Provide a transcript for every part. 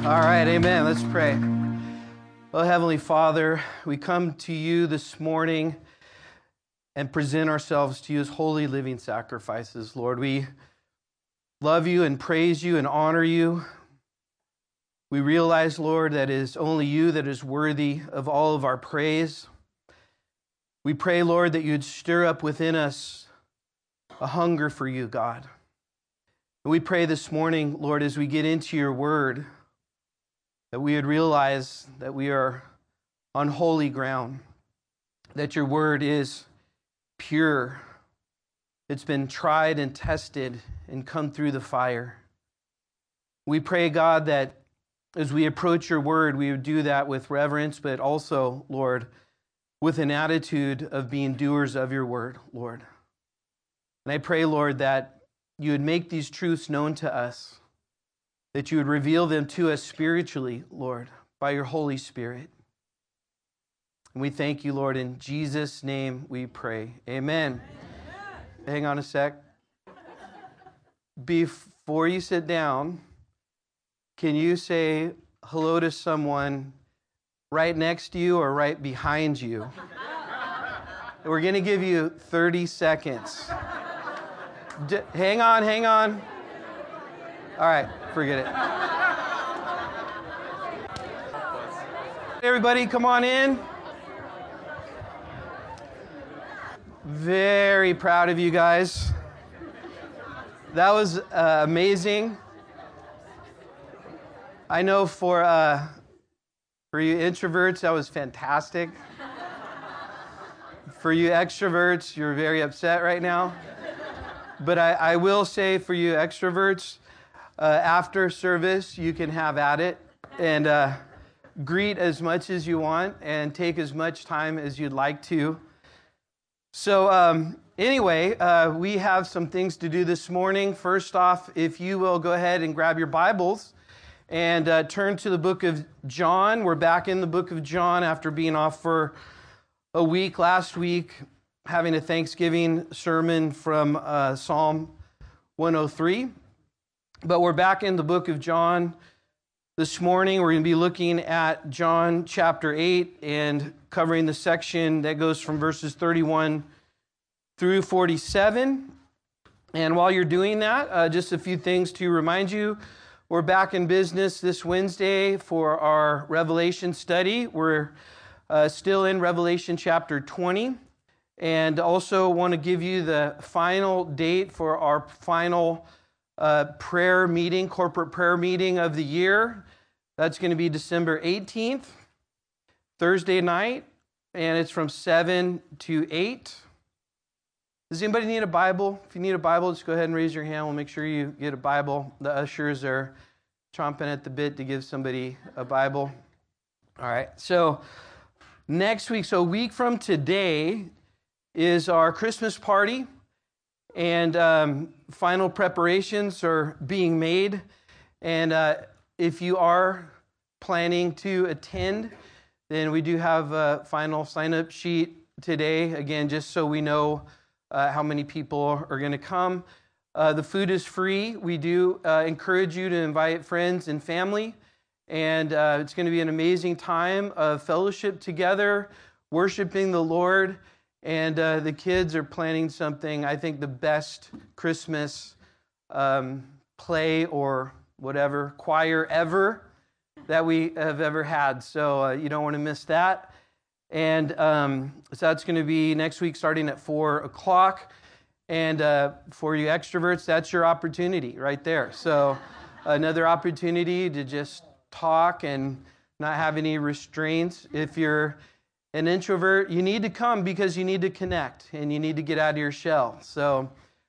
All right, amen. Let's pray. Well, Heavenly Father, we come to you this morning and present ourselves to you as holy living sacrifices. Lord, we love you and praise you and honor you. We realize, Lord, that it is only you that is worthy of all of our praise. We pray, Lord, that you'd stir up within us a hunger for you, God. And we pray this morning, Lord, as we get into your word, that we would realize that we are on holy ground, that your word is pure. It's been tried and tested and come through the fire. We pray, God, that as we approach your word, we would do that with reverence, but also, Lord, with an attitude of being doers of your word, Lord. And I pray, Lord, that you would make these truths known to us, that you would reveal them to us spiritually, Lord, by your Holy Spirit. And we thank you, Lord. In Jesus' name we pray. Amen. Hang on a sec. Before you sit down, can you say hello to someone right next to you or right behind you? We're going to give you 30 seconds. Hang on. All right, forget it. Everybody, come on in. Very proud of you guys. That was amazing. I know for you introverts, that was fantastic. For you extroverts, you're very upset right now. But I will say for you extroverts, after service, you can have at it and greet as much as you want and take as much time as you'd like to. So anyway, we have some things to do this morning. First off, if you will go ahead and grab your Bibles and turn to the book of John. We're back in the book of John after being off for a week last week, having a Thanksgiving sermon from Psalm 103. But we're back in the book of John this morning. We're going to be looking at John chapter 8 and covering the section that goes from verses 31 through 47. And while you're doing that, just a few things to remind you. We're back in business this Wednesday for our Revelation study. We're still in Revelation chapter 20. And also want to give you the final date for our final prayer meeting, corporate prayer meeting of the year. That's going to be December 18th, Thursday night, and it's from 7 to 8. Does anybody need a Bible? If you need a Bible, just go ahead and raise your hand. We'll make sure you get a Bible. The ushers are chomping at the bit to give somebody a Bible. All right, so next week, so a week from today, is our Christmas party. And final preparations are being made. And if you are planning to attend, then we do have a final sign-up sheet today. Again, just so we know how many people are going to come. The food is free. We do encourage you to invite friends and family. And it's going to be an amazing time of fellowship together, worshiping the Lord. And the kids are planning something, I think the best Christmas play or whatever, choir ever that we have ever had. So you don't want to miss that. And so that's going to be next week starting at 4 o'clock. And for you extroverts, that's your opportunity right there. So another opportunity to just talk and not have any restraints. If you're an introvert, you need to come because you need to connect and you need to get out of your shell. So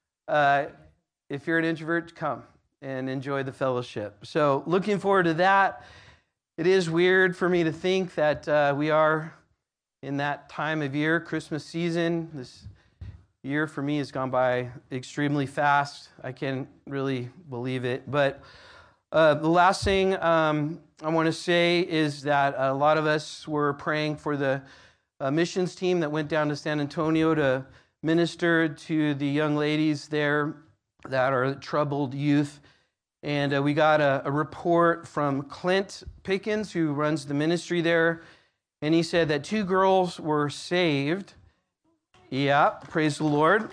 if you're an introvert, come and enjoy the fellowship. So looking forward to that. It is weird for me to think that we are in that time of year, Christmas season. This year for me has gone by extremely fast. I can't really believe it. But the last thing I want to say is that a lot of us were praying for the missions team that went down to San Antonio to minister to the young ladies there that are troubled youth. And we got a report from Clint Pickens, who runs the ministry there. And he said that 2 girls were saved. Yeah, praise the Lord.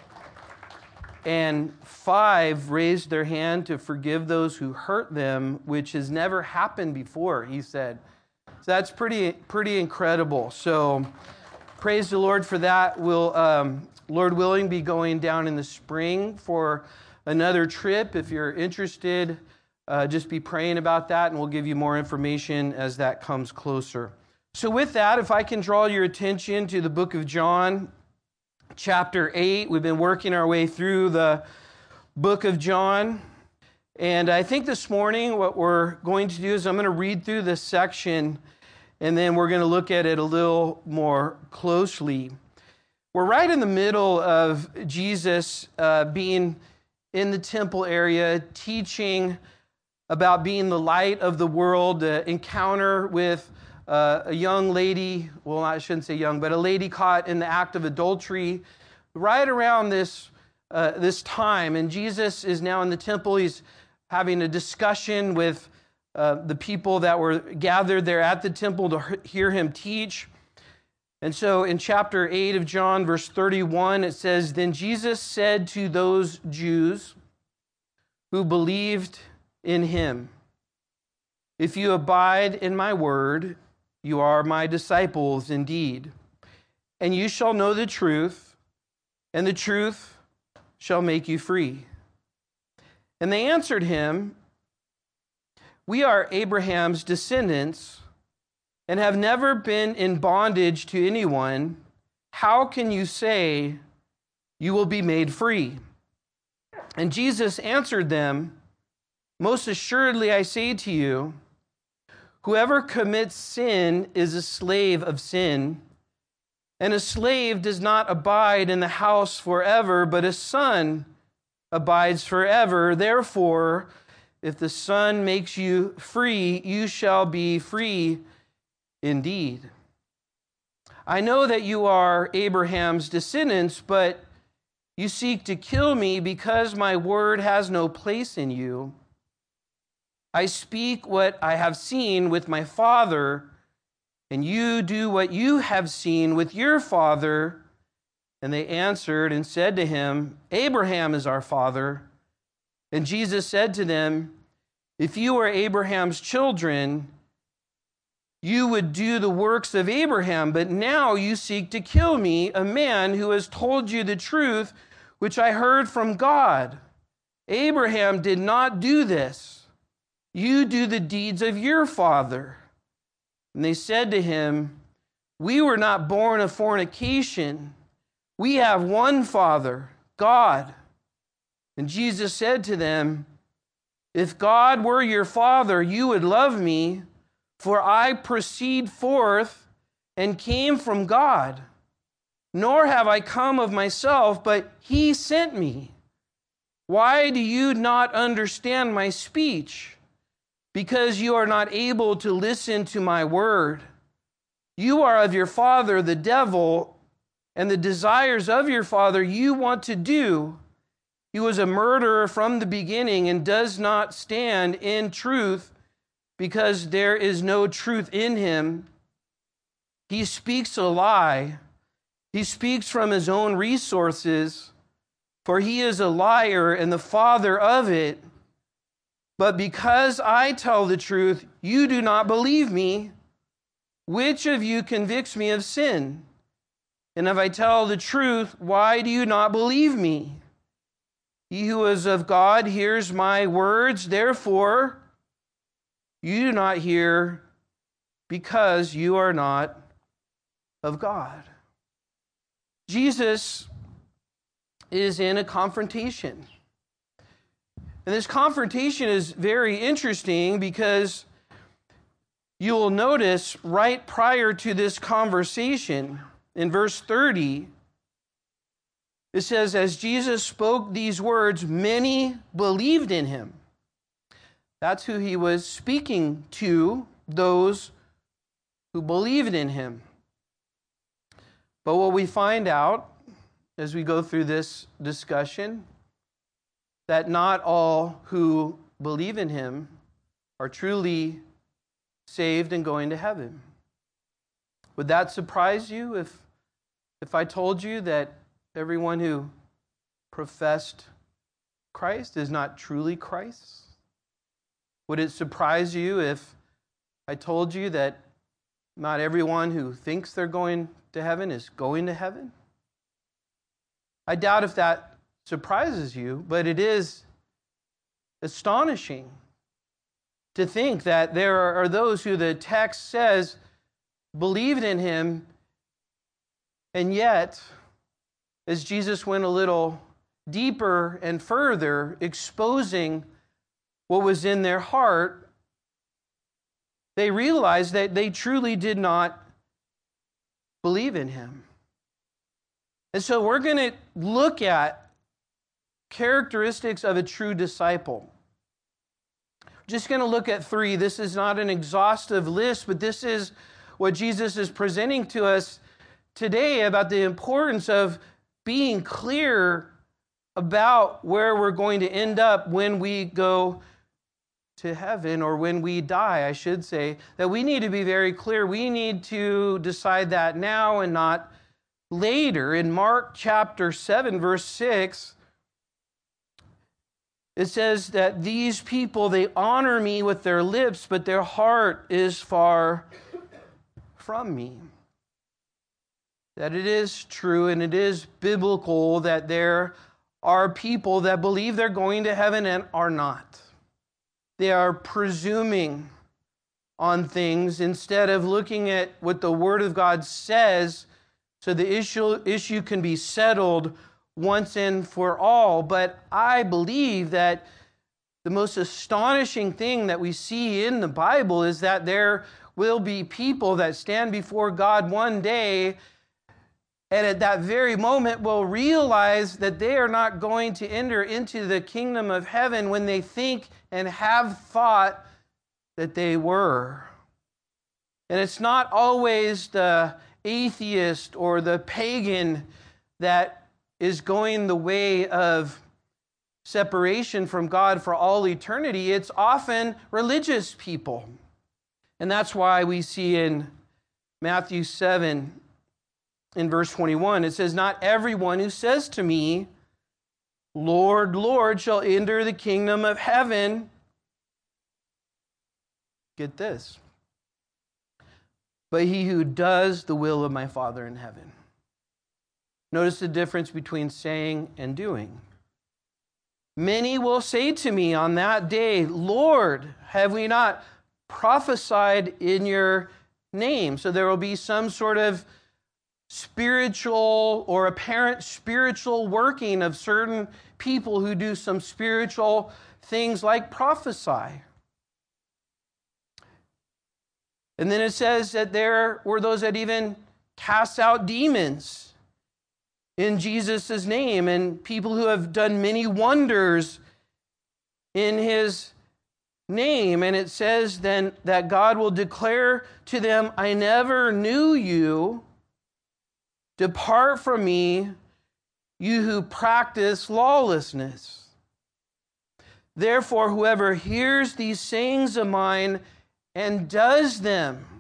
And 5 raised their hand to forgive those who hurt them, which has never happened before, he said. So that's pretty incredible. So praise the Lord for that. We'll, Lord willing, be going down in the spring for another trip. If you're interested, just be praying about that, and we'll give you more information as that comes closer. So with that, if I can draw your attention to the book of John, chapter 8. We've been working our way through the book of John. And I think this morning what we're going to do is I'm going to read through this section, and then we're going to look at it a little more closely. We're right in the middle of Jesus being in the temple area, teaching about being the light of the world, the encounter with a young lady, well, I shouldn't say young, but a lady caught in the act of adultery right around this time. And Jesus is now in the temple. He's having a discussion with the people that were gathered there at the temple to hear him teach. And so in chapter 8 of John, verse 31, it says, "Then Jesus said to those Jews who believed in him, 'If you abide in my word, you are my disciples indeed, and you shall know the truth, and the truth shall make you free.' And they answered him, 'We are Abraham's descendants and have never been in bondage to anyone. How can you say you will be made free?' And Jesus answered them, 'Most assuredly I say to you, whoever commits sin is a slave of sin, and a slave does not abide in the house forever, but a son abides forever. Therefore, if the Son makes you free, you shall be free indeed. I know that you are Abraham's descendants, but you seek to kill me because my word has no place in you. I speak what I have seen with my father, and you do what you have seen with your father.' And they answered and said to him, 'Abraham is our father.' And Jesus said to them, 'If you were Abraham's children, you would do the works of Abraham. But now you seek to kill me, a man who has told you the truth, which I heard from God. Abraham did not do this. You do the deeds of your father.' And they said to him, 'We were not born of fornication. We have one Father, God.' And Jesus said to them, 'If God were your Father, you would love me, for I proceed forth and came from God. Nor have I come of myself, but he sent me. Why do you not understand my speech? Because you are not able to listen to my word. You are of your father, the devil, and the desires of your father you want to do. He was a murderer from the beginning and does not stand in truth, because there is no truth in him. He speaks a lie. He speaks from his own resources, for he is a liar and the father of it. But because I tell the truth, you do not believe me. Which of you convicts me of sin? And if I tell the truth, why do you not believe me? He who is of God hears my words. Therefore, you do not hear, because you are not of God." Jesus is in a confrontation. And this confrontation is very interesting because you'll notice right prior to this conversation, in verse 30, it says, "As Jesus spoke these words, many believed in him." That's who he was speaking to, those who believed in him. But what we find out as we go through this discussion, that not all who believe in him are truly saved and going to heaven. Would that surprise you if I told you that everyone who professed Christ is not truly Christ? Would it surprise you if I told you that not everyone who thinks they're going to heaven is going to heaven? I doubt if that surprises you, but it is astonishing to think that there are those who the text says believed in him, and yet, as Jesus went a little deeper and further, exposing what was in their heart, they realized that they truly did not believe in him. And so we're going to look at characteristics of a true disciple. Just going to look at 3. This is not an exhaustive list, but this is what Jesus is presenting to us today about the importance of being clear about where we're going to end up when we go to heaven, or when we die, I should say, that we need to be very clear. We need to decide that now and not later. In Mark chapter 7, verse 6, it says that these people, they honor me with their lips, but their heart is far from me. That it is true and it is biblical that there are people that believe they're going to heaven and are not. They are presuming on things instead of looking at what the Word of God says so the issue can be settled once and for all. But I believe that the most astonishing thing that we see in the Bible is that there will be people that stand before God one day, and at that very moment will realize that they are not going to enter into the kingdom of heaven when they think and have thought that they were. And it's not always the atheist or the pagan that is going the way of separation from God for all eternity. It's often religious people. And that's why we see in Matthew 7, in verse 21, it says, "Not everyone who says to me, 'Lord, Lord,' shall enter the kingdom of heaven." Get this. "But he who does the will of my Father in heaven." Notice the difference between saying and doing. "Many will say to me on that day, 'Lord, have we not prophesied in your name?'" So there will be some sort of spiritual or apparent spiritual working of certain people who do some spiritual things like prophesy. And then it says that there were those that even cast out demons in Jesus' name, and people who have done many wonders in his name. And it says then that God will declare to them, "I never knew you. Depart from me, you who practice lawlessness." Therefore, whoever hears these sayings of mine and does them,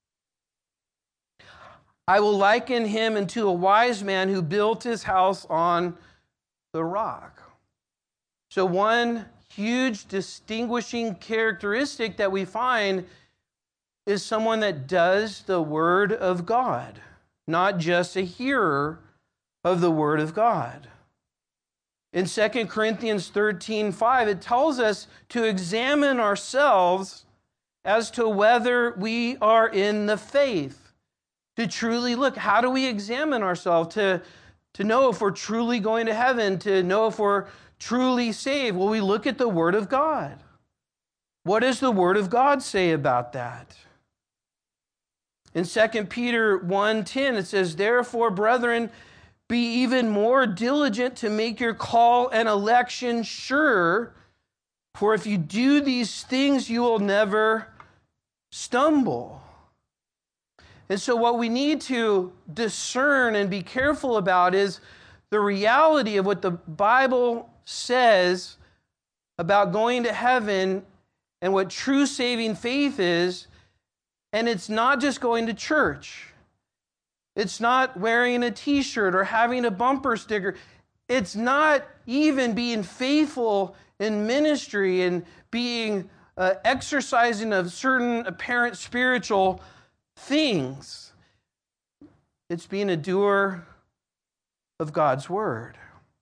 I will liken him unto a wise man who built his house on the rock. So one huge distinguishing characteristic that we find is someone that does the Word of God, not just a hearer of the Word of God. In 2 Corinthians 13:5, it tells us to examine ourselves as to whether we are in the faith. To truly look, how do we examine ourselves to know if we're truly going to heaven, to know if we're truly saved? Well, we look at the Word of God. What does the Word of God say about that? In 2 Peter 1:10, it says, "Therefore, brethren, be even more diligent to make your call and election sure, for if you do these things, you will never stumble." And so what we need to discern and be careful about is the reality of what the Bible says about going to heaven and what true saving faith is. And it's not just going to church. It's not wearing a t-shirt or having a bumper sticker. It's not even being faithful in ministry and being exercising of certain apparent spiritual things. It's being a doer of God's word.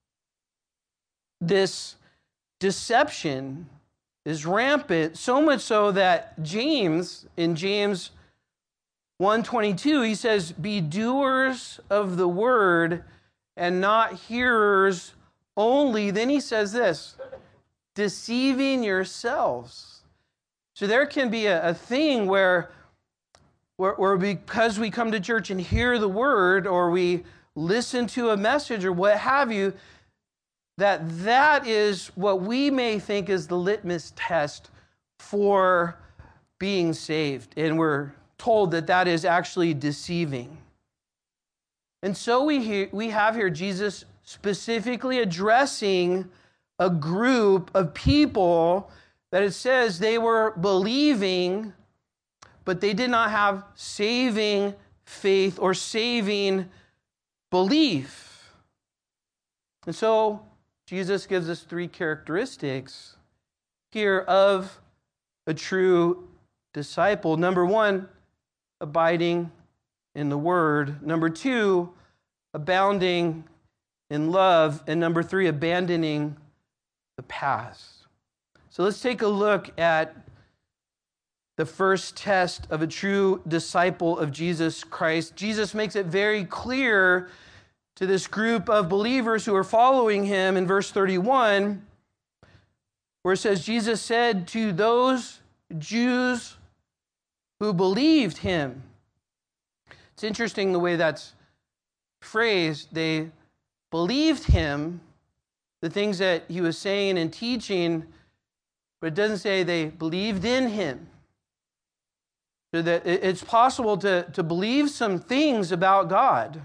This deception is rampant, so much so that James, in James 1:22, he says, "Be doers of the word and not hearers only." Then he says this, "Deceiving yourselves." So there can be a thing where because we come to church and hear the word, or we listen to a message or what have you, that is what we may think is the litmus test for being saved. And we're told that is actually deceiving. And so we have here Jesus specifically addressing a group of people that it says they were believing, but they did not have saving faith or saving belief. And so Jesus gives us three characteristics here of a true disciple. Number one, abiding in the word. Number two, abounding in love. And number three, abandoning the past. So let's take a look at the first test of a true disciple of Jesus Christ. Jesus makes it very clear to this group of believers who are following him in verse 31, where it says, Jesus said to those Jews who believed him. It's interesting the way that's phrased. They believed him, the things that he was saying and teaching, but it doesn't say they believed in him. So that it's possible to believe some things about God.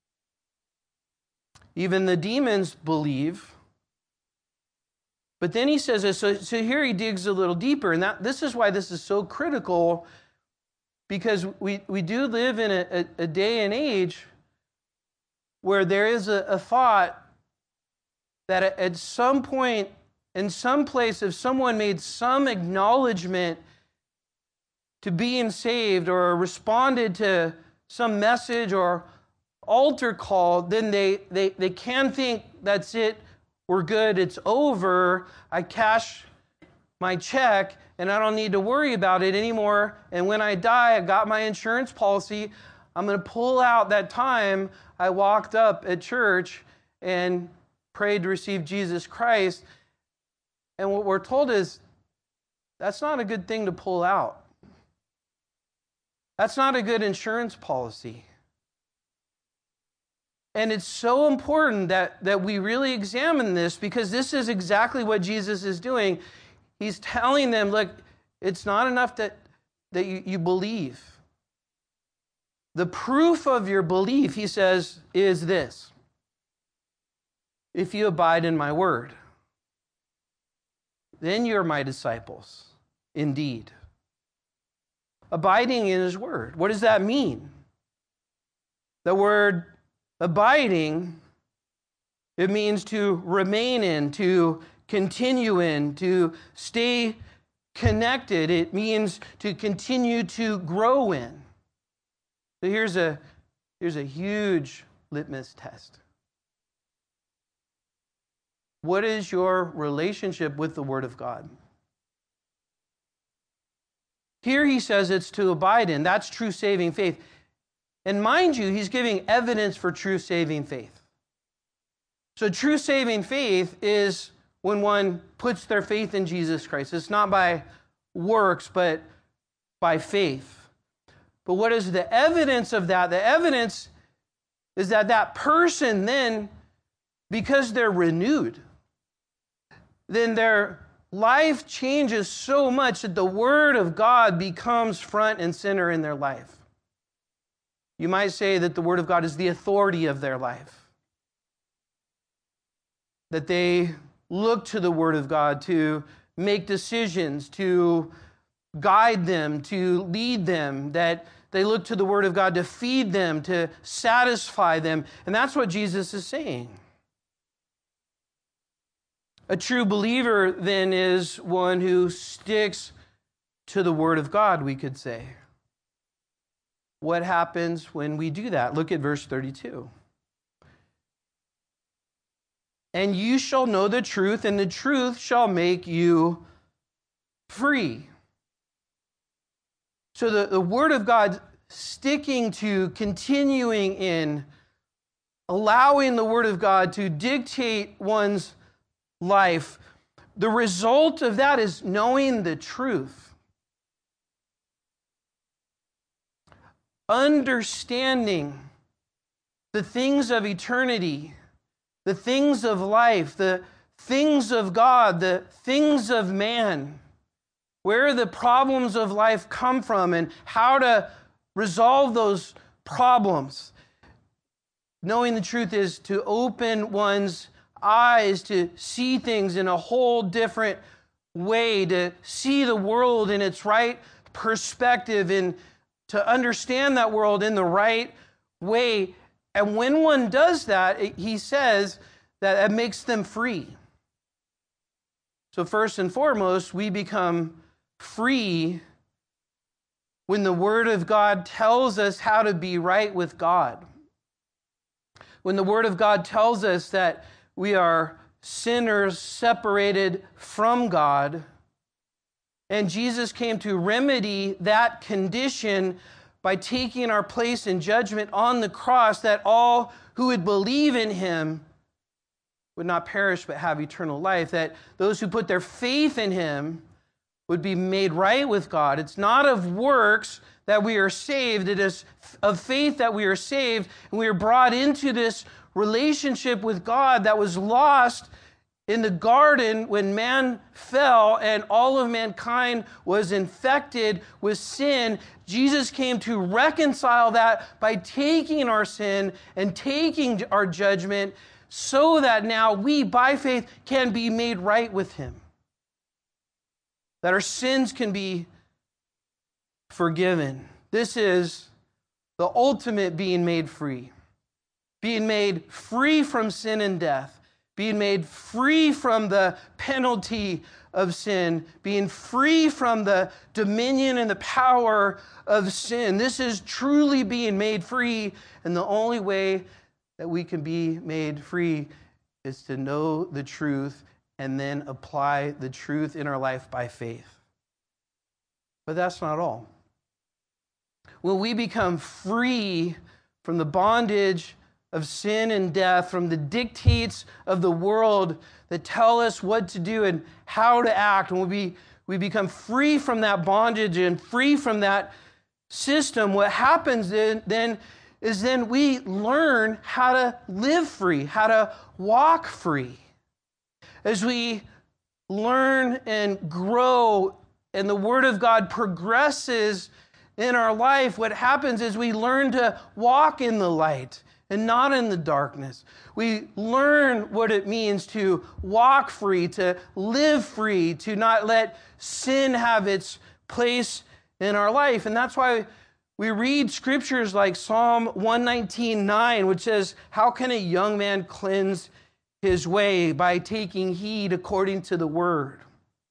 Even the demons believe. But then he says this, so here he digs a little deeper, and this is why this is so critical, because we do live in a day and age where there is a thought that at some point, in some place, if someone made some acknowledgement to being saved or responded to some message or altar call, then they can think that's it, we're good, it's over, I cash my check and I don't need to worry about it anymore, and when I die, I got my insurance policy, I'm going to pull out that time I walked up at church and prayed to receive Jesus Christ. And what we're told is that's not a good thing to pull out. That's not a good insurance policy. And it's so important that we really examine this, because this is exactly what Jesus is doing. He's telling them, look, it's not enough that you believe. The proof of your belief, he says, is this: if you abide in my word, then you're my disciples indeed. Abiding in his word. What does that mean? The word abiding, it means to remain in, to continue in, to stay connected. It means to continue to grow in. So here's a huge litmus test. What is your relationship with the Word of God? Here he says it's to abide in. That's true saving faith. And mind you, he's giving evidence for true saving faith. So true saving faith is when one puts their faith in Jesus Christ. It's not by works, but by faith. But what is the evidence of that? The evidence is that person then, because they're renewed, then their life changes so much that the Word of God becomes front and center in their life. You might say that the Word of God is the authority of their life. That they look to the Word of God to make decisions, to guide them, to lead them, that they look to the Word of God to feed them, to satisfy them. And that's what Jesus is saying. A true believer, then, is one who sticks to the Word of God, we could say. What happens when we do that? Look at verse 32. And you shall know the truth, and the truth shall make you free. So the Word of God, sticking to, continuing in, allowing the Word of God to dictate one's life, the result of that is knowing the truth. Understanding the things of eternity, the things of life, the things of God, the things of man, where the problems of life come from and how to resolve those problems. Knowing the truth is to open one's eyes to see things in a whole different way, to see the world in its right perspective and to understand that world in the right way. And when one does that, he says that it makes them free. So first and foremost, we become free when the Word of God tells us how to be right with God. When the Word of God tells us that we are sinners separated from God, and Jesus came to remedy that condition by taking our place in judgment on the cross, that all who would believe in Him would not perish but have eternal life, that those who put their faith in Him would be made right with God. It's not of works that we are saved. It is of faith that we are saved, and we are brought into this relationship with God that was lost in the garden when man fell and all of mankind was infected with sin. Jesus came to reconcile that by taking our sin and taking our judgment so that now we, by faith, can be made right with Him. That our sins can be forgiven. This is the ultimate being made free. Being made free from sin and death. Being made free from the penalty of sin. Being free from the dominion and the power of sin. This is truly being made free. And the only way that we can be made free is to know the truth and then apply the truth in our life by faith. But that's not all. When we become free from the bondage of sin and death, from the dictates of the world that tell us what to do and how to act, when we become free from that bondage and free from that system, what happens then is we learn how to live free, how to walk free. As we learn and grow and the Word of God progresses in our life, what happens is we learn to walk in the light and not in the darkness. We learn what it means to walk free, to live free, to not let sin have its place in our life. And that's why we read scriptures like Psalm 119:9, which says, "How can a young man cleanse his way? By taking heed according to the word."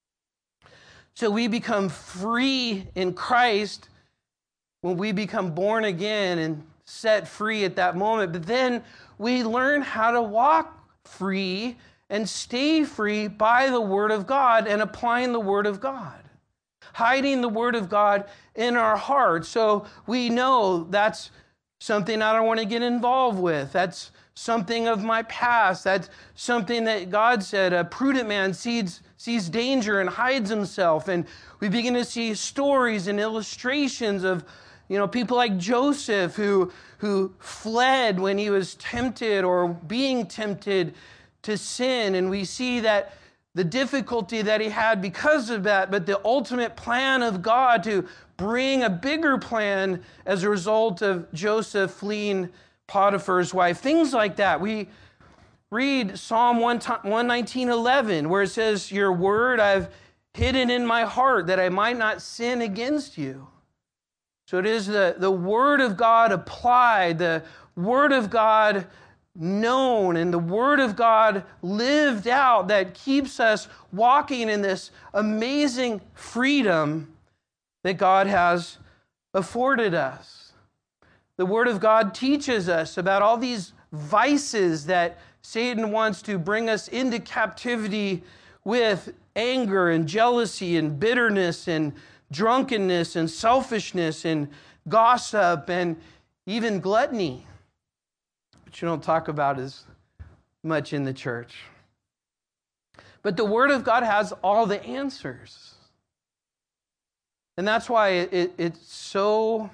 So we become free in Christ when we become born again and set free at that moment. But then we learn how to walk free and stay free by the Word of God and applying the Word of God. Hiding the Word of God in our hearts so we know that's something I don't want to get involved with. That's something of my past. That's something that God said, a prudent man sees danger and hides himself. And we begin to see stories and illustrations of people like Joseph who fled when he was tempted or being tempted to sin. And we see that the difficulty that he had because of that, but the ultimate plan of God to bring a bigger plan as a result of Joseph fleeing Potiphar's wife. Things like that. We read Psalm 119:11, where it says, your word I've hidden in my heart that I might not sin against you. So it is the word of God applied, the word of God known, and the word of God lived out that keeps us walking in this amazing freedom that God has afforded us. The word of God teaches us about all these vices that Satan wants to bring us into captivity with: anger and jealousy and bitterness and drunkenness and selfishness and gossip and even gluttony, which you don't talk about as much in the church. But the Word of God has all the answers. And that's why it's so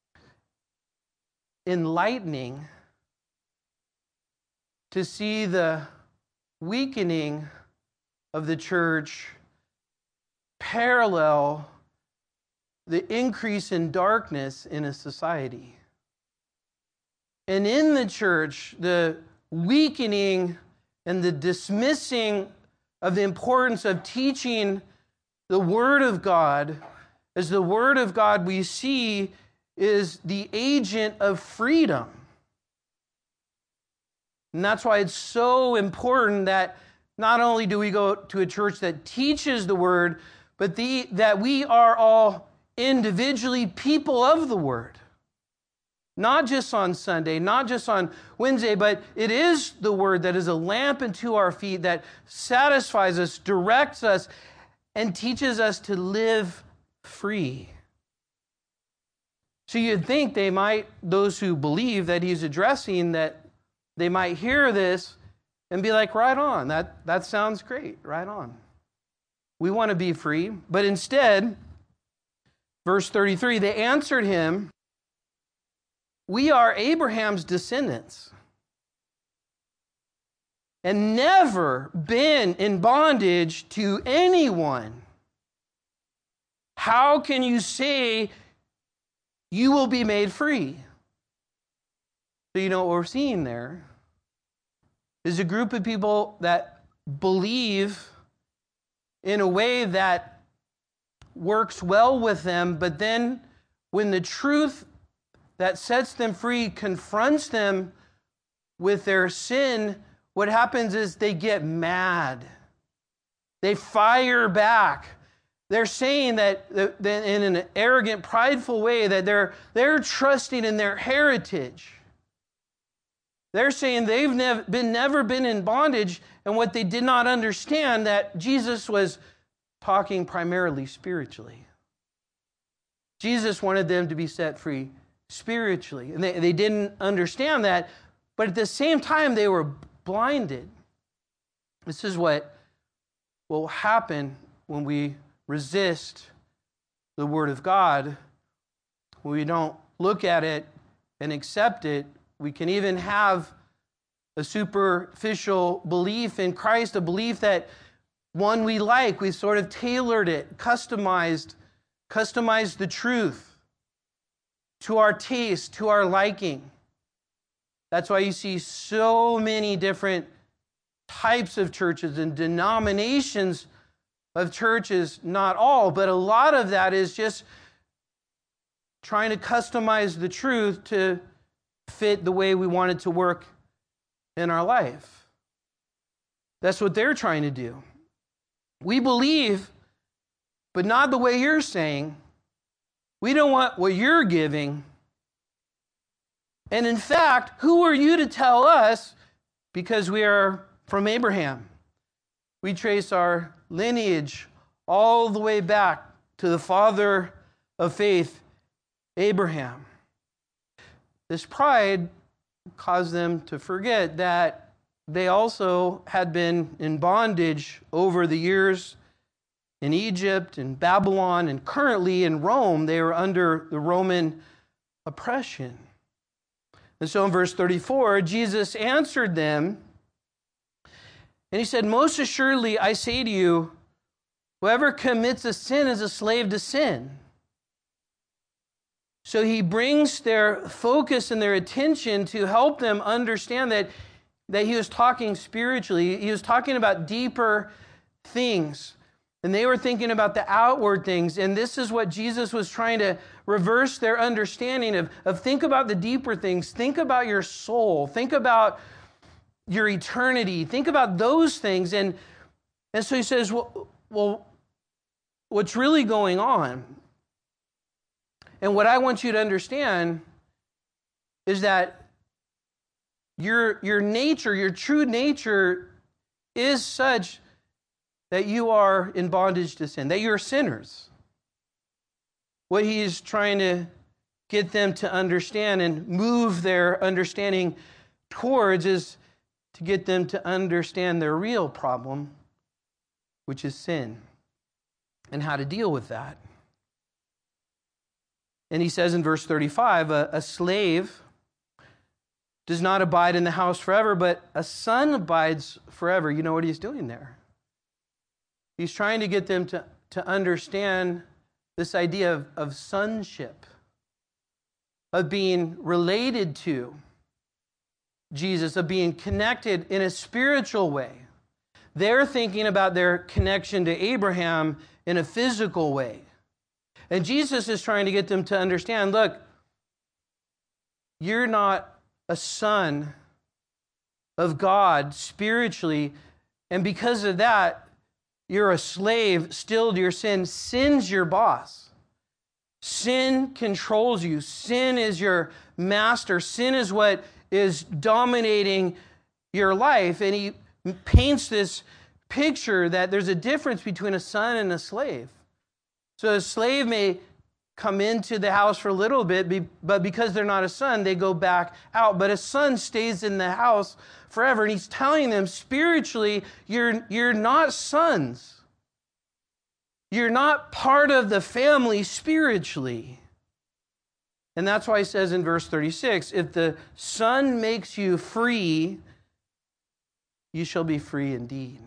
enlightening to see the weakening of the church parallel the increase in darkness in a society. And in the church, the weakening and the dismissing of the importance of teaching the Word of God, as the Word of God we see is the agent of freedom. And that's why it's so important that not only do we go to a church that teaches the Word, but that we are all individually people of the Word. Not just on Sunday, not just on Wednesday, but it is the Word that is a lamp unto our feet, that satisfies us, directs us, and teaches us to live free. So you'd think those who believe that he's addressing, that they might hear this and be like, right on, that sounds great, right on. We want to be free. But instead, verse 33, they answered him, we are Abraham's descendants and never been in bondage to anyone. How can you say you will be made free? So you know what we're seeing there is a group of people that believe in a way that works well with them, but then when the truth that sets them free confronts them with their sin, what happens is they get mad. They fire back. They're saying that in an arrogant, prideful way that they're trusting in their heritage. They're saying they've never been in bondage, and what they did not understand, that Jesus was talking primarily spiritually. Jesus wanted them to be set free spiritually, and they didn't understand that, but at the same time they were blinded. This is what will happen when we resist the Word of God, when we don't look at it and accept it. We can even have a superficial belief in Christ, a belief that one we like. We sort of tailored it, customized the truth to our taste, to our liking. That's why you see so many different types of churches and denominations of churches. Not all, but a lot of that is just trying to customize the truth to fit the way we want it to work in our life. That's what they're trying to do. We believe, but not the way you're saying. We don't want what you're giving. And in fact, who are you to tell us, because we are from Abraham? We trace our lineage all the way back to the father of faith, Abraham. This pride caused them to forget that they also had been in bondage over the years in Egypt and Babylon, and currently in Rome. They were under the Roman oppression. And so in verse 34, Jesus answered them, and he said, most assuredly I say to you, whoever commits a sin is a slave to sin. So he brings their focus and their attention to help them understand that that he was talking spiritually. He was talking about deeper things. And they were thinking about the outward things. And this is what Jesus was trying to reverse their understanding of think about the deeper things. Think about your soul. Think about your eternity. Think about those things. And so he says, well, what's really going on? And what I want you to understand is that your nature, your true nature is such that you are in bondage to sin, that you're sinners. What he's trying to get them to understand and move their understanding towards is to get them to understand their real problem, which is sin, and how to deal with that. And he says in verse 35, a slave does not abide in the house forever, but a son abides forever. You know what he's doing there? He's trying to get them to understand this idea of sonship, of being related to Jesus, of being connected in a spiritual way. They're thinking about their connection to Abraham in a physical way. And Jesus is trying to get them to understand, look, you're not a son of God spiritually, and because of that, you're a slave still to your sin. Sin's your boss. Sin controls you. Sin is your master. Sin is what is dominating your life. And he paints this picture that there's a difference between a son and a slave. So a slave may come into the house for a little bit, but because they're not a son, they go back out. But a son stays in the house forever. And he's telling them spiritually, you're not sons. You're not part of the family spiritually. And that's why he says in verse 36, if the Son makes you free, you shall be free indeed.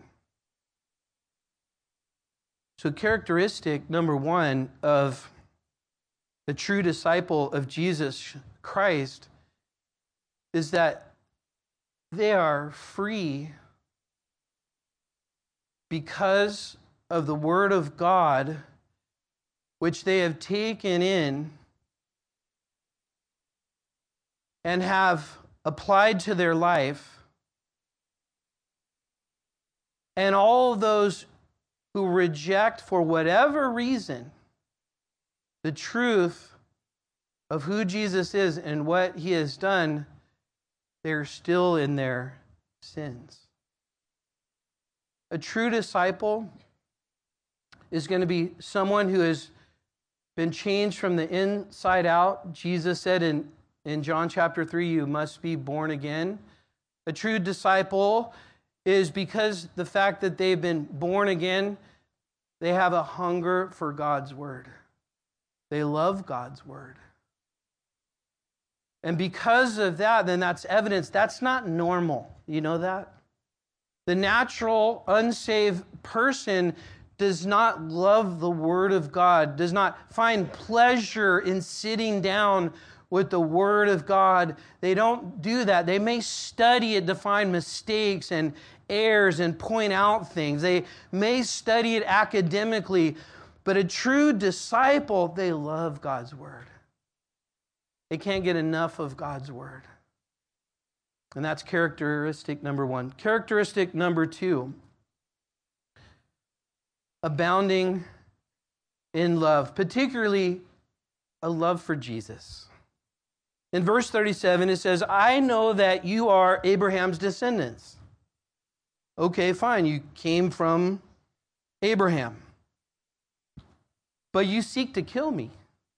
So characteristic number one of the true disciple of Jesus Christ is that they are free because of the Word of God, which they have taken in and have applied to their life. And all those who reject, for whatever reason, the truth of who Jesus is and what he has done, they're still in their sins. A true disciple is going to be someone who has been changed from the inside out. Jesus said in John chapter 3, you must be born again. A true disciple is because the fact that they've been born again, they have a hunger for God's word. They love God's word. And because of that, then that's evidence. That's not normal. You know that? The natural, unsaved person does not love the Word of God, does not find pleasure in sitting down with the Word of God. They don't do that. They may study it to find mistakes and errors and point out things. They may study it academically, but a true disciple, they love God's Word. They can't get enough of God's Word. And that's characteristic number one. Characteristic number two, abounding in love, particularly a love for Jesus. In verse 37, it says, I know that you are Abraham's descendants. Okay, fine, you came from Abraham. But you seek to kill me.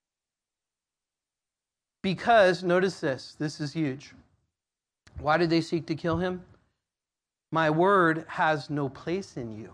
Because, notice this is huge. Why did they seek to kill him? My word has no place in you.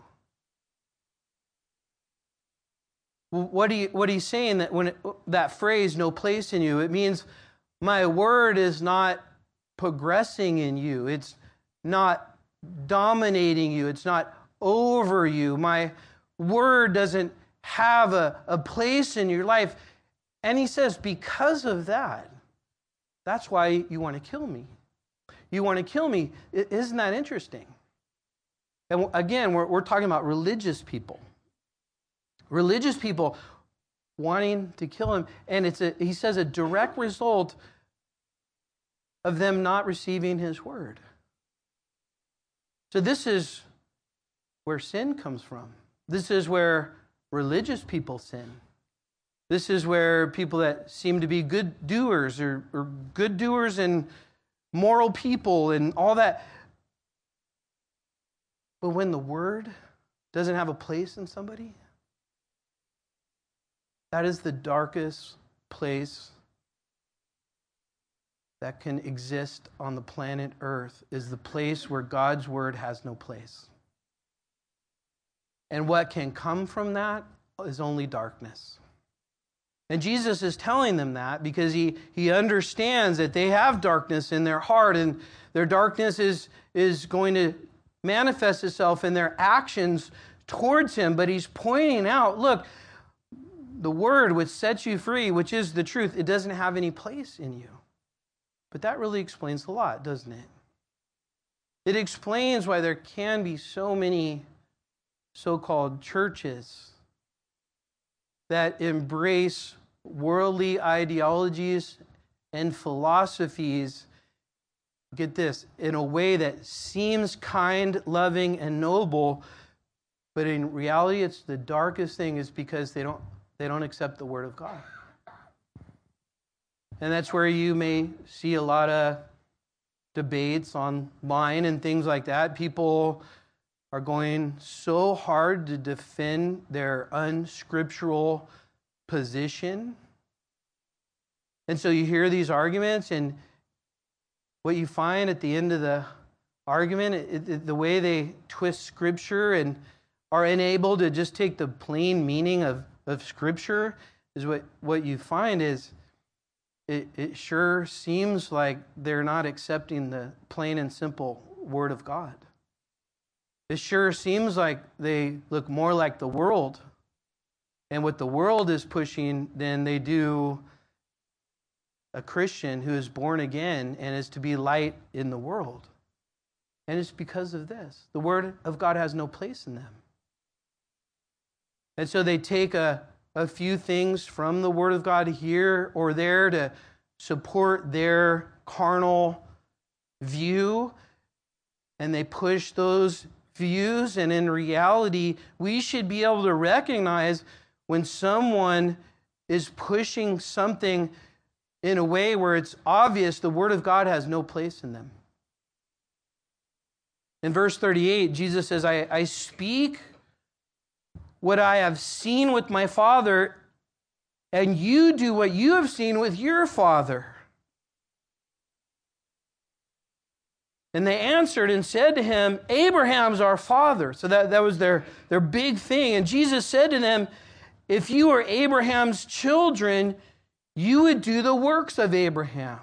What he's saying that that phrase, no place in you, it means my word is not progressing in you. It's not dominating you. It's not over you. My word doesn't have a place in your life. And he says, because of that, that's why you want to kill me. you want to kill me. Isn't that interesting? And again, we're talking about religious people. Religious people wanting to kill him. And he says, a direct result of them not receiving his word. So this is where sin comes from. This is where religious people sin. This is where people that seem to be good doers or good doers and moral people and all that. But when the word doesn't have a place in somebody, that is the darkest place that can exist on the planet Earth, is the place where God's word has no place. And what can come from that is only darkness. And Jesus is telling them that because he understands that they have darkness in their heart, and their darkness is going to manifest itself in their actions towards him. But he's pointing out, look, the word which sets you free, which is the truth, it doesn't have any place in you. But that really explains a lot, doesn't it? It explains why there can be so many so-called churches that embrace worldly ideologies and philosophies, get this, in a way that seems kind, loving, and noble, but in reality it's the darkest thing, is because they don't accept the word of God. And that's where you may see a lot of debates online and things like that. People are going so hard to defend their unscriptural position. And so you hear these arguments, and what you find at the end of the argument, the way they twist Scripture and are unable to just take the plain meaning of Scripture, is what you find is it sure seems like they're not accepting the plain and simple Word of God. It sure seems like they look more like the world and what the world is pushing than they do a Christian who is born again and is to be light in the world. And it's because of this. The Word of God has no place in them. And so they take a few things from the Word of God here or there to support their carnal view, and they push those views. And in reality, we should be able to recognize when someone is pushing something in a way where it's obvious the Word of God has no place in them. In verse 38, Jesus says, I speak what I have seen with my Father, and you do what you have seen with your father. And they answered and said to him, Abraham's our father. So that was their big thing. And Jesus said to them, if you were Abraham's children, you would do the works of Abraham.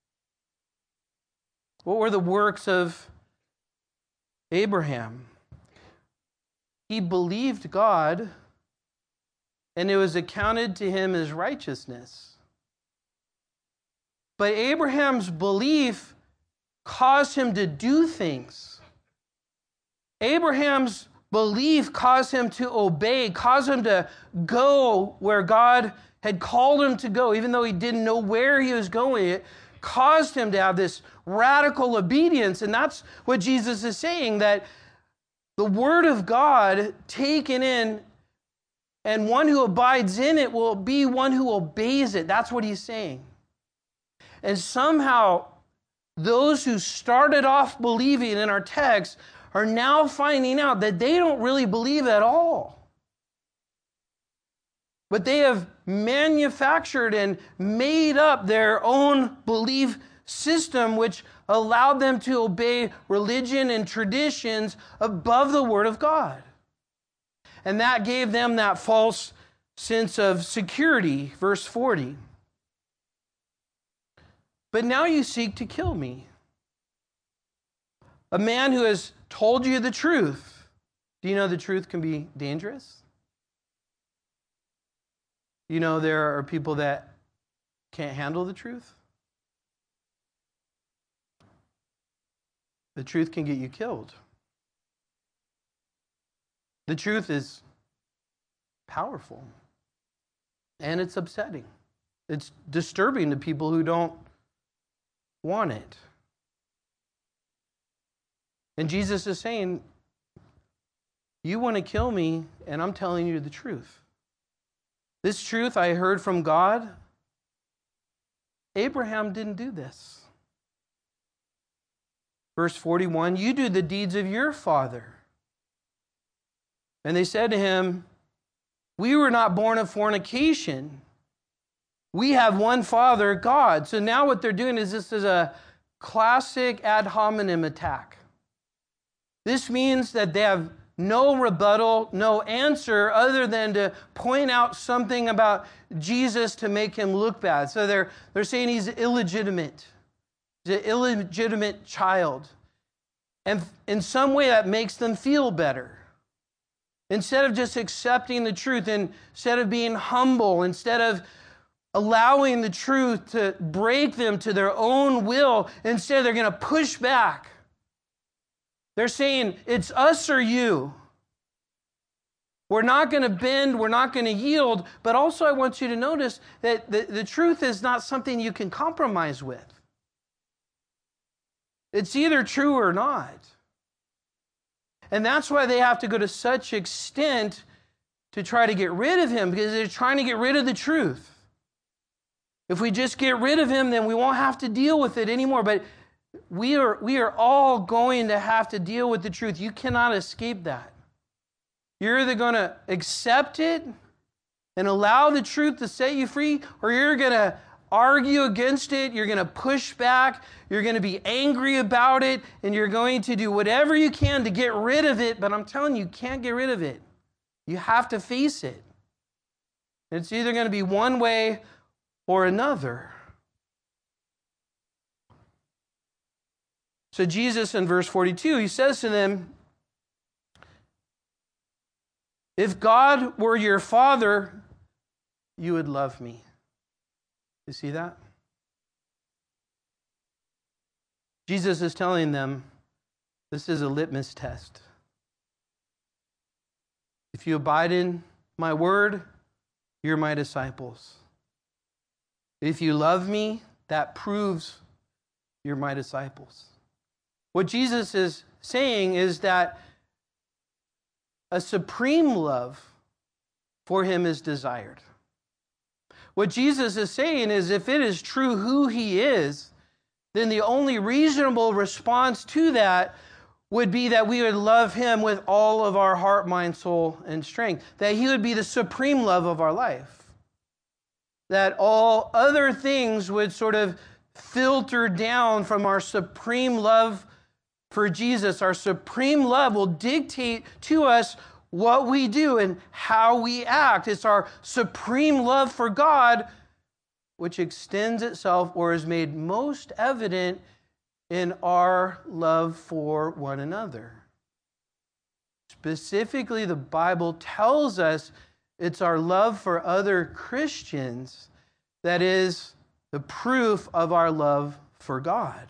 What were the works of Abraham? He believed God, and it was accounted to him as righteousness. But Abraham's belief caused him to do things. Abraham's belief caused him to obey, caused him to go where God had called him to go, even though he didn't know where he was going. It caused him to have this radical obedience. And that's what Jesus is saying, that the Word of God taken in, and one who abides in it will be one who obeys it. That's what he's saying. And somehow, those who started off believing in our text are now finding out that they don't really believe at all. But they have manufactured and made up their own belief system, which allowed them to obey religion and traditions above the Word of God. And that gave them that false sense of security. Verse 40. But now you seek to kill me, a man who has told you the truth. Do you know the truth can be dangerous? You know there are people that can't handle the truth? The truth can get you killed. The truth is powerful. And it's upsetting. It's disturbing to people who don't want it. And Jesus is saying, you want to kill me, and I'm telling you the truth. This truth I heard from God. Abraham didn't do this. Verse 41, you do the deeds of your father. And they said to him, we were not born of fornication. We have one Father, God. So now what they're doing is this is a classic ad hominem attack. This means that they have no rebuttal, no answer other than to point out something about Jesus to make him look bad. So they're saying he's illegitimate. He's an illegitimate child. And in some way that makes them feel better. Instead of just accepting the truth, instead of being humble, instead of allowing the truth to break them to their own will, instead they're going to push back. They're saying, it's us or you. We're not going to bend, we're not going to yield, but also I want you to notice that the truth is not something you can compromise with. It's either true or not. And that's why they have to go to such extent to try to get rid of him, because they're trying to get rid of the truth. If we just get rid of him, then we won't have to deal with it anymore. But we are all going to have to deal with the truth. You cannot escape that. You're either going to accept it and allow the truth to set you free, or you're going to argue against it, you're going to push back, you're going to be angry about it, and you're going to do whatever you can to get rid of it, but I'm telling you, you can't get rid of it. You have to face it. It's either going to be one way or another. So Jesus in verse 42, he says to them, if God were your Father, you would love me. You see that? Jesus is telling them, this is a litmus test. If you abide in my word, you're my disciples. If you love me, that proves you're my disciples. What Jesus is saying is that a supreme love for him is desired. What Jesus is saying is if it is true who he is, then the only reasonable response to that would be that we would love him with all of our heart, mind, soul, and strength. That he would be the supreme love of our life. That all other things would sort of filter down from our supreme love for Jesus. Our supreme love will dictate to us what we do and how we act. It's our supreme love for God which extends itself or is made most evident in our love for one another. Specifically, the Bible tells us it's our love for other Christians that is the proof of our love for God.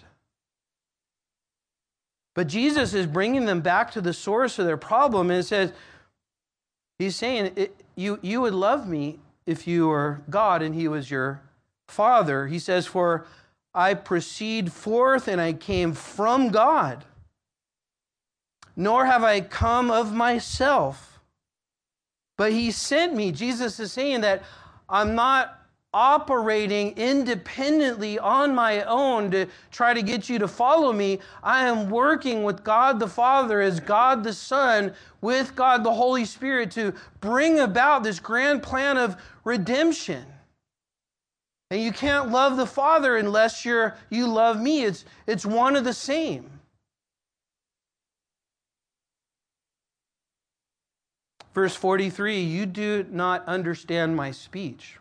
But Jesus is bringing them back to the source of their problem, and it says, he's saying, you would love me if you were God and he was your Father. He says, for I proceed forth and I came from God, nor have I come of myself, but he sent me. Jesus is saying that I'm not operating independently on my own to try to get you to follow me. I am working with God the Father as God the Son, with God the Holy Spirit to bring about this grand plan of redemption. And you can't love the Father unless you love me. It's one of the same. Verse 43, you do not understand my speech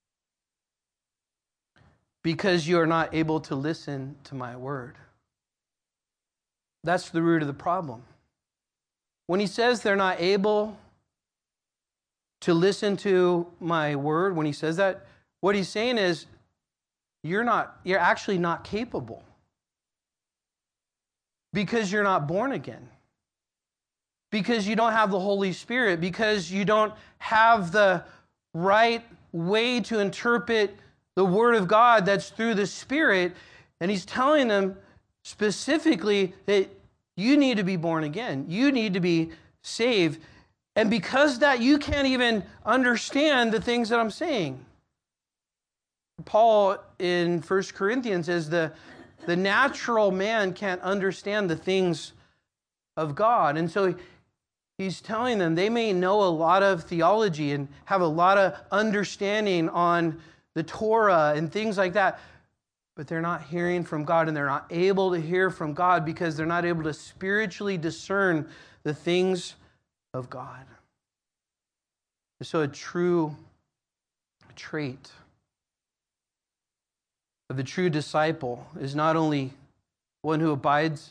because you are not able to listen to my word. That's the root of the problem. When he says they're not able to listen to my word, when he says that, what he's saying is you're actually not capable. Because you're not born again. Because you don't have the Holy Spirit. Because you don't have the right way to interpret the Word of God that's through the Spirit. And he's telling them specifically that you need to be born again. You need to be saved. And because that, you can't even understand the things that I'm saying. Paul in 1 Corinthians says the natural man can't understand the things of God. And so he's telling them they may know a lot of theology and have a lot of understanding on the Torah and things like that, but they're not hearing from God, and they're not able to hear from God because they're not able to spiritually discern the things of God. So a true trait of the true disciple is not only one who abides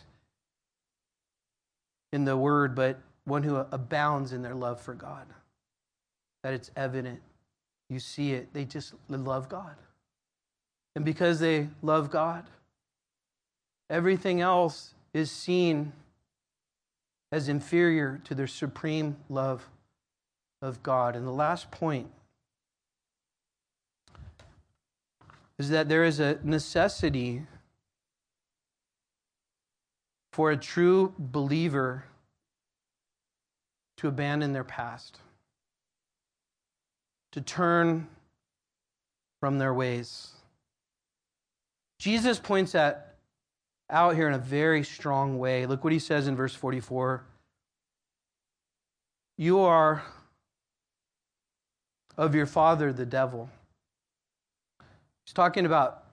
in the Word, but one who abounds in their love for God. That it's evident. You see it. They love God. And because they love God, everything else is seen as inferior to their supreme love of God. And the last point is that there is a necessity for a true believer to abandon their past, to turn from their ways. Jesus points that out here in a very strong way. Look what he says in verse 44. You are of your father, the devil. He's talking about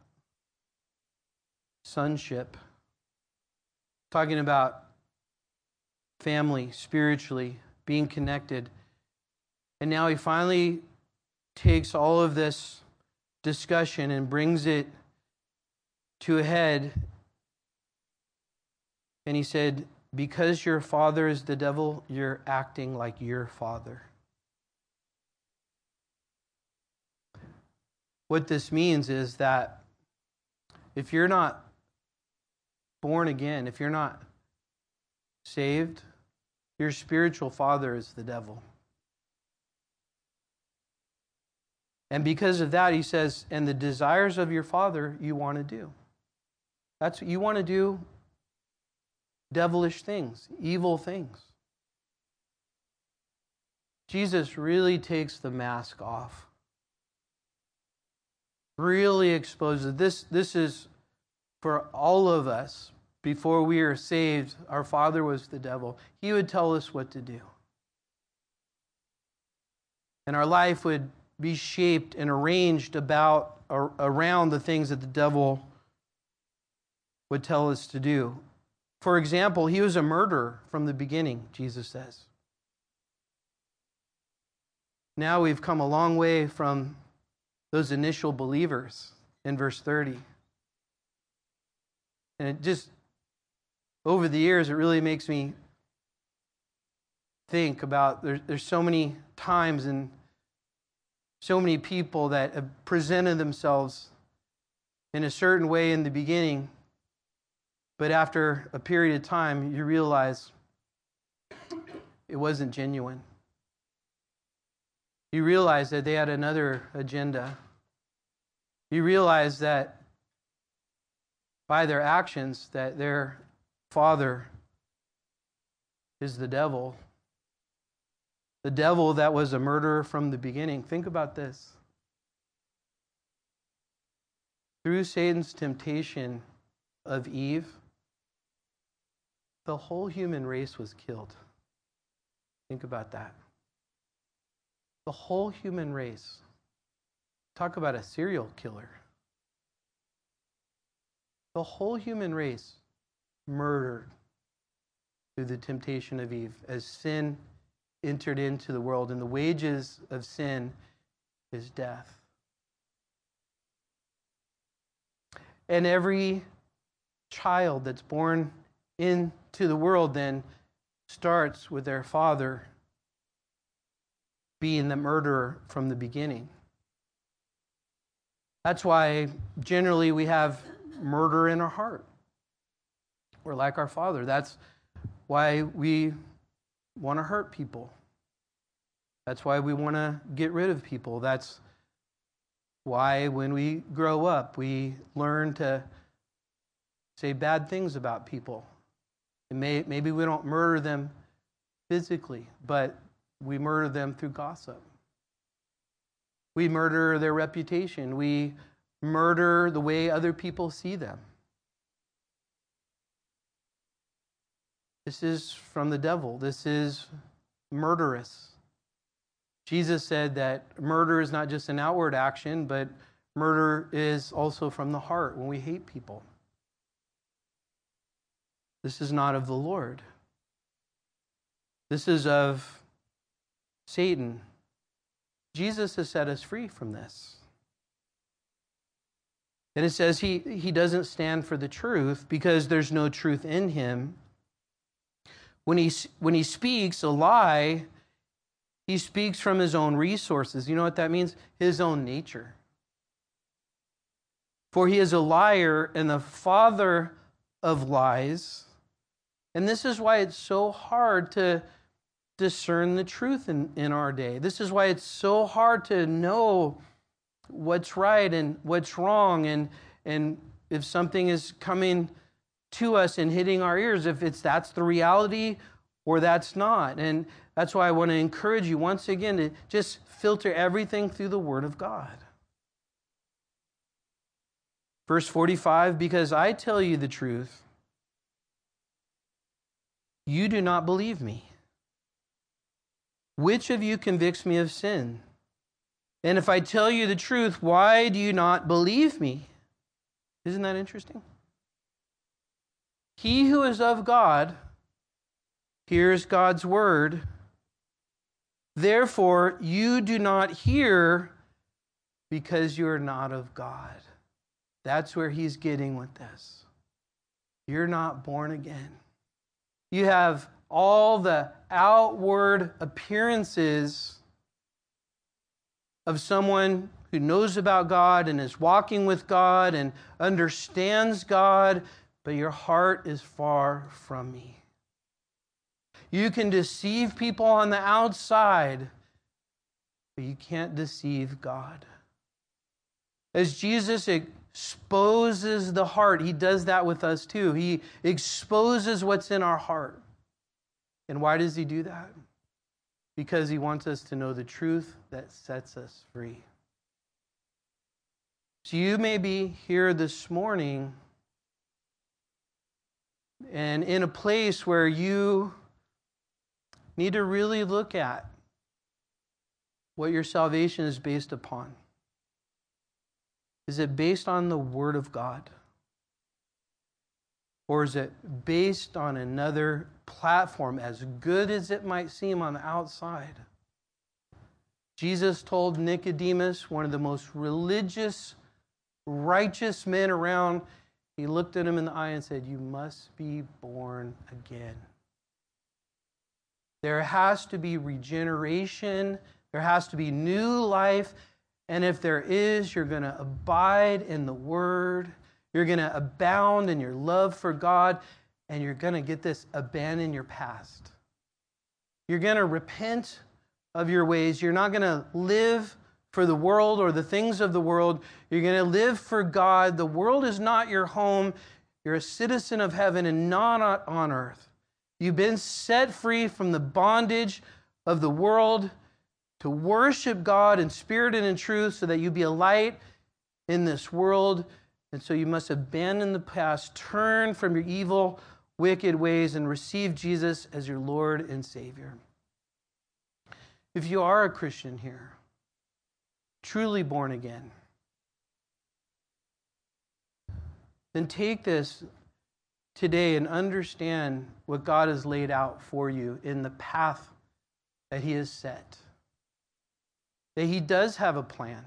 sonship, talking about family, spiritually, being connected. And now he finally takes all of this discussion and brings it to a head. And he said, because your father is the devil, you're acting like your father. What this means is that if you're not born again, if you're not saved, your spiritual father is the devil. And because of that, he says, and the desires of your father you want to do. That's what you want to do, devilish things, evil things. Jesus really takes the mask off. Really exposes this is for all of us. Before we are saved, our father was the devil. He would tell us what to do. And our life would be shaped and arranged around the things that the devil would tell us to do. For example, he was a murderer from the beginning, Jesus says. Now we've come a long way from those initial believers in verse 30. And it just, over the years, it really makes me think about, there's so many times and so many people that have presented themselves in a certain way in the beginning, but after a period of time, you realize it wasn't genuine. You realize that they had another agenda. You realize that by their actions, that their father is the devil. The devil that was a murderer from the beginning. Think about this. Through Satan's temptation of Eve, the whole human race was killed. Think about that. The whole human race. Talk about a serial killer. The whole human race murdered through the temptation of Eve as sin entered into the world, and the wages of sin is death. And every child that's born into the world then starts with their father being the murderer from the beginning. That's why generally we have murder in our heart. We're like our Father. That's why we want to hurt people. That's why we want to get rid of people. That's why when we grow up, we learn to say bad things about people. And maybe we don't murder them physically, but we murder them through gossip. We murder their reputation. We murder the way other people see them. This is from the devil. This is murderous. Jesus said that murder is not just an outward action, but murder is also from the heart when we hate people. This is not of the Lord. This is of Satan. Jesus has set us free from this. And it says he doesn't stand for the truth because there's no truth in him. When he speaks a lie, he speaks from his own resources. You know what that means? His own nature. For he is a liar and the father of lies. And this is why it's so hard to discern the truth in our day. This is why it's so hard to know what's right and what's wrong, and if something is coming to us and hitting our ears, if that's the reality or that's not. And that's why I want to encourage you once again to just filter everything through the Word of God. Verse 45, because I tell you the truth, you do not believe me. Which of you convicts me of sin? And if I tell you the truth, why do you not believe me? Isn't that interesting? He who is of God hears God's word. Therefore, you do not hear because you are not of God. That's where he's getting with this. You're not born again. You have all the outward appearances of someone who knows about God and is walking with God and understands God, but your heart is far from me. You can deceive people on the outside, but you can't deceive God. As Jesus exposes the heart, he does that with us too. He exposes what's in our heart. And why does he do that? Because he wants us to know the truth that sets us free. So you may be here this morning and in a place where you need to really look at what your salvation is based upon. Is it based on the Word of God? Or is it based on another platform, as good as it might seem on the outside? Jesus told Nicodemus, one of the most religious, righteous men around, he looked at him in the eye and said, "You must be born again." There has to be regeneration. There has to be new life. And if there is, you're going to abide in the Word. You're going to abound in your love for God. And you're going to get this, abandon your past. You're going to repent of your ways. You're not going to live for the world or the things of the world. You're going to live for God. The world is not your home. You're a citizen of heaven and not on earth. You've been set free from the bondage of the world to worship God in spirit and in truth so that you be a light in this world. And so you must abandon the past, turn from your evil, wicked ways, and receive Jesus as your Lord and Savior. If you are a Christian here, truly born again, then take this today and understand what God has laid out for you in the path that he has set. That he does have a plan.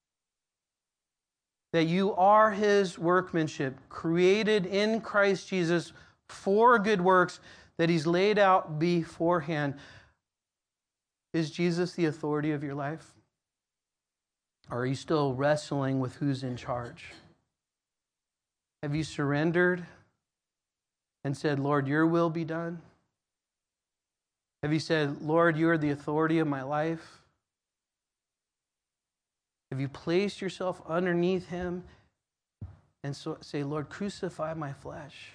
That you are his workmanship, created in Christ Jesus for good works that he's laid out beforehand. Is Jesus the authority of your life? Or are you still wrestling with who's in charge? Have you surrendered and said, Lord, your will be done? Have you said, Lord, you are the authority of my life? Have you placed yourself underneath him and so say, Lord, crucify my flesh?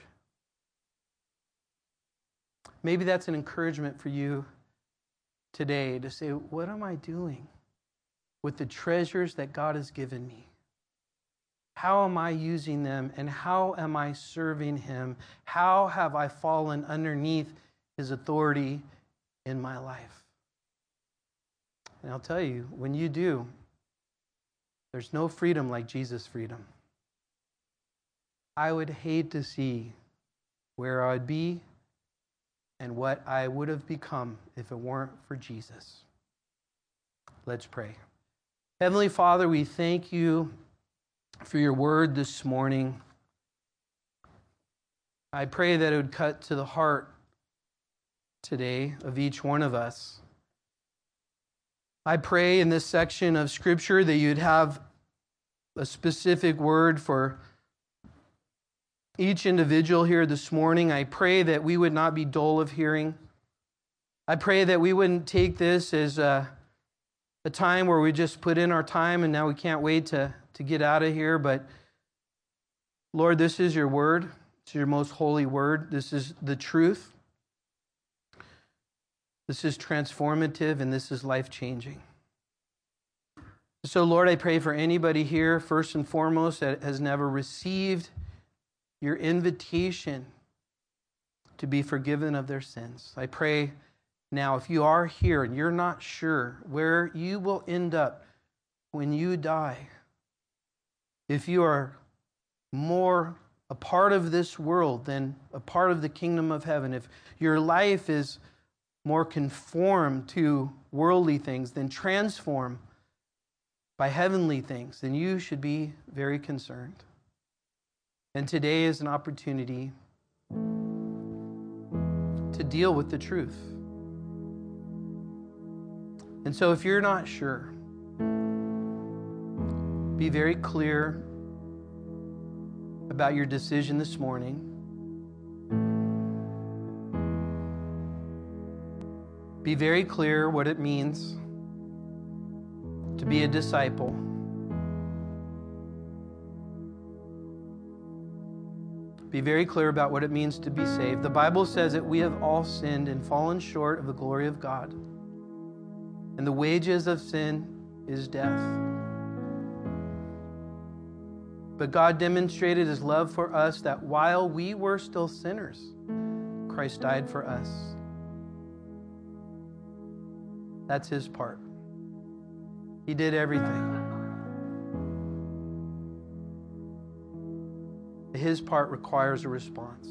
Maybe that's an encouragement for you today to say, what am I doing with the treasures that God has given me? How am I using them, and how am I serving him? How have I fallen underneath his authority in my life? And I'll tell you, when you do, there's no freedom like Jesus' freedom. I would hate to see where I'd be and what I would have become if it weren't for Jesus. Let's pray. Heavenly Father, we thank you for your word this morning. I pray that it would cut to the heart today of each one of us. I pray in this section of Scripture that you'd have a specific word for each individual here this morning. I pray that we would not be dull of hearing. I pray that we wouldn't take this as a time where we just put in our time and now we can't wait to get out of here. But Lord, this is your word. It's your most holy word. This is the truth. This is transformative and this is life-changing. So Lord, I pray for anybody here, first and foremost, that has never received your invitation to be forgiven of their sins. I pray now, if you are here and you're not sure where you will end up when you die, if you are more a part of this world than a part of the kingdom of heaven, if your life is more conformed to worldly things than transformed by heavenly things, then you should be very concerned. And today is an opportunity to deal with the truth. And so if you're not sure, be very clear about your decision this morning. Be very clear what it means to be a disciple. Be very clear about what it means to be saved. The Bible says that we have all sinned and fallen short of the glory of God. And the wages of sin is death. But God demonstrated his love for us that while we were still sinners, Christ died for us. That's his part. He did everything. His part requires a response.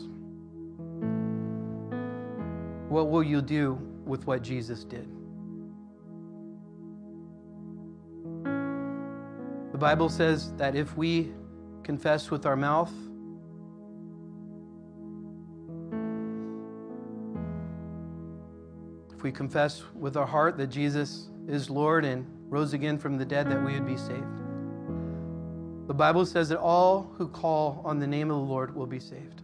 What will you do with what Jesus did? The Bible says that if we confess with our mouth, if we confess with our heart that Jesus is Lord and rose again from the dead, that we would be saved. The Bible says that all who call on the name of the Lord will be saved.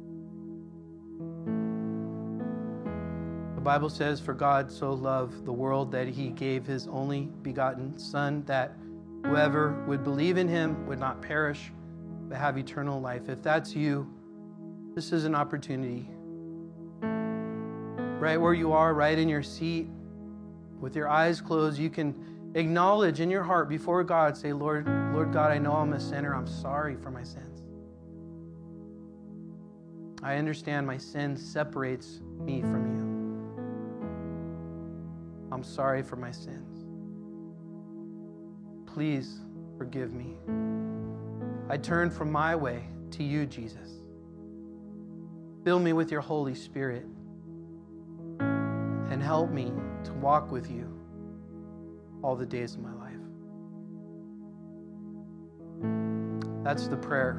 The Bible says, for God so loved the world that he gave his only begotten Son, that whoever would believe in him would not perish, but have eternal life. If that's you, this is an opportunity. Right where you are, right in your seat, with your eyes closed, you can acknowledge in your heart before God, say, Lord God, I know I'm a sinner. I'm sorry for my sins. I understand my sin separates me from you. I'm sorry for my sins. Please forgive me. I turn from my way to you, Jesus. Fill me with your Holy Spirit and help me to walk with you all the days of my life. That's the prayer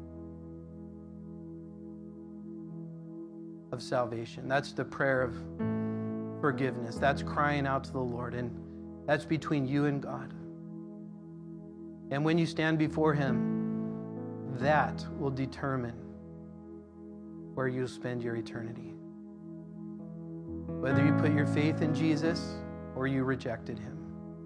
of salvation. That's the prayer of forgiveness. That's crying out to the Lord, and that's between you and God. And when you stand before him, that will determine where you'll spend your eternity. Whether you put your faith in Jesus or you rejected him.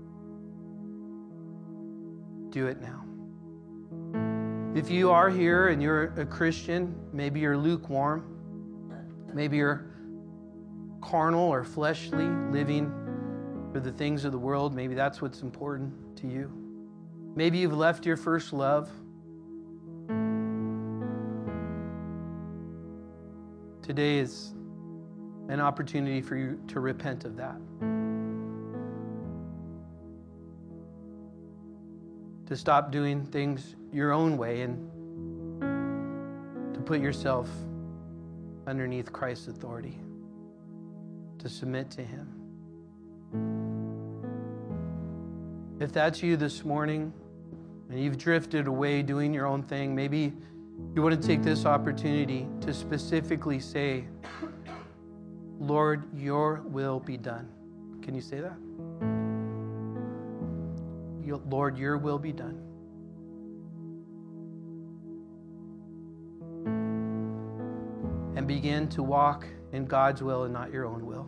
Do it now. If you are here and you're a Christian, maybe you're lukewarm, maybe you're carnal or fleshly, living for the things of the world, maybe that's what's important to you. Maybe you've left your first love. Today is an opportunity for you to repent of that. To stop doing things your own way and to put yourself underneath Christ's authority. To submit to him. If that's you this morning and you've drifted away doing your own thing, maybe you want to take this opportunity to specifically say, Lord, your will be done. Can you say that? Lord, your will be done. And begin to walk in God's will and not your own will.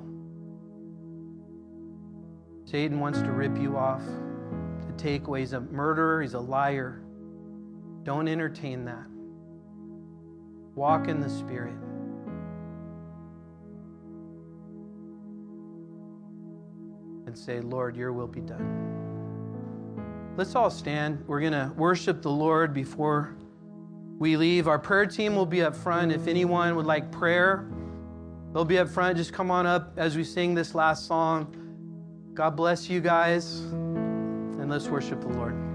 Satan wants to rip you off, to take away. He's a murderer, he's a liar. Don't entertain that. Walk in the Spirit. And say, Lord, your will be done. Let's all stand. We're going to worship the Lord before we leave. Our prayer team will be up front. If anyone would like prayer, they'll be up front. Just come on up as we sing this last song. God bless you guys. And let's worship the Lord.